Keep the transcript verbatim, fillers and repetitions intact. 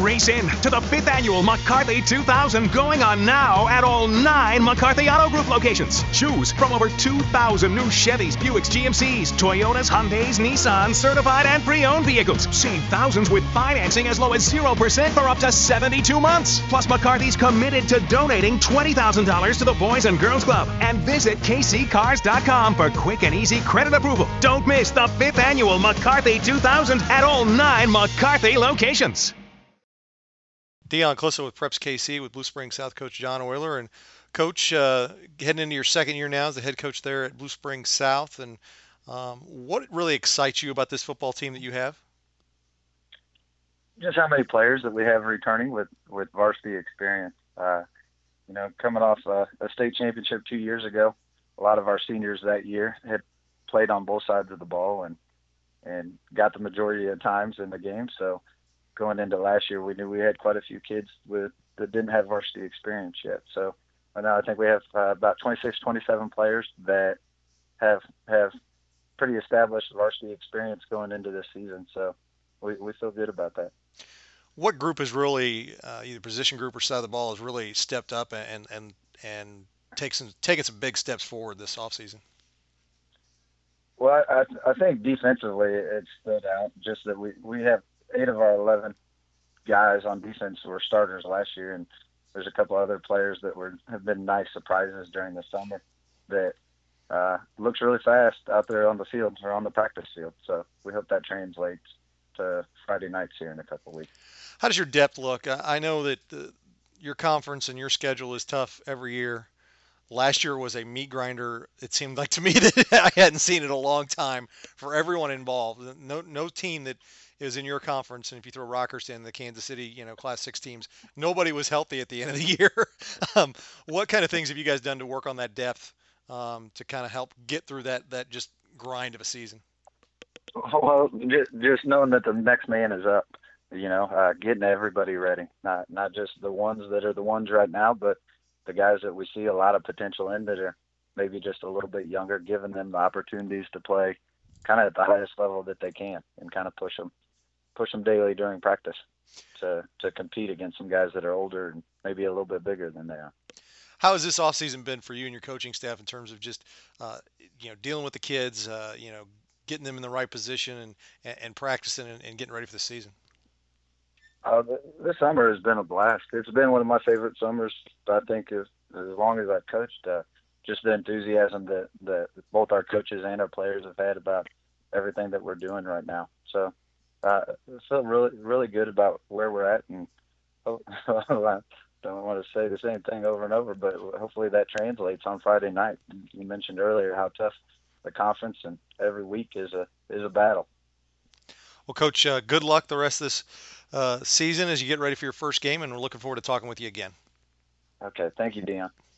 Race in to the fifth annual McCarthy two thousand going on now at all nine McCarthy Auto Group locations. Choose from over two thousand new Chevys, Buicks, G M Cs, Toyotas, Hyundais, Nissans, certified and pre-owned vehicles. Save thousands with financing as low as zero percent for up to seventy-two months. Plus, McCarthy's committed to donating twenty thousand dollars to the Boys and Girls Club. And visit k c cars dot com for quick and easy credit approval. Don't miss the fifth annual McCarthy two thousand at all nine McCarthy locations. Dion Clissa with Preps K C with Blue Springs South Coach John Oyler. And Coach, uh, heading into your second year now as the head coach there at Blue Springs South. And um, what really excites you about this football team that you have? Just how many players that we have returning with, with varsity experience. Uh, you know, coming off a, a state championship two years ago, a lot of our seniors that year had played on both sides of the ball and, and got the majority of times in the game. So going into last year, we knew we had quite a few kids with that didn't have varsity experience yet. So now I think we have uh, about twenty-six, twenty-seven players that have have pretty established varsity experience going into this season. So we, we feel good about that. What group has really, uh, either position group or side of the ball, has really stepped up and and and taken some, taken some big steps forward this offseason? Well, I, I think defensively it stood out. Just that we, we have eight of our eleven guys on defense were starters last year, and there's a couple other players that were have been nice surprises during the summer that uh, looks really fast out there on the field or on the practice field. So we hope that translates to Friday nights here in a couple of weeks. How does your depth look? I know that the, your conference and your schedule is tough every year. Last year was a meat grinder. It seemed like to me that I hadn't seen it in a long time for everyone involved. No, no team that is in your conference, and if you throw Rockhurst in the Kansas City, you know, Class Six teams, nobody was healthy at the end of the year. um, what kind of things have you guys done to work on that depth um, to kind of help get through that that just grind of a season? Well, just, just knowing that the next man is up, you know, uh, getting everybody ready, not not just the ones that are the ones right now, but the guys that we see a lot of potential in that are maybe just a little bit younger, giving them the opportunities to play kind of at the highest level that they can and kind of push them, push them daily during practice to, to compete against some guys that are older and maybe a little bit bigger than they are. How has this offseason been for you and your coaching staff in terms of just, uh, you know, dealing with the kids, uh, you know, getting them in the right position and, and, and practicing and, and getting ready for the season? Uh, this summer has been a blast. It's been one of my favorite summers, I think, as, as long as I've coached. Uh, just the enthusiasm that, that both our coaches and our players have had about everything that we're doing right now. So uh, I feel really, really good about where we're at. And oh, I don't want to say the same thing over and over, but hopefully that translates on Friday night. You mentioned earlier how tough the conference and every week is a is a battle. Well, Coach, uh, good luck the rest of this uh, season as you get ready for your first game, and we're looking forward to talking with you again. Okay. Thank you, Dion.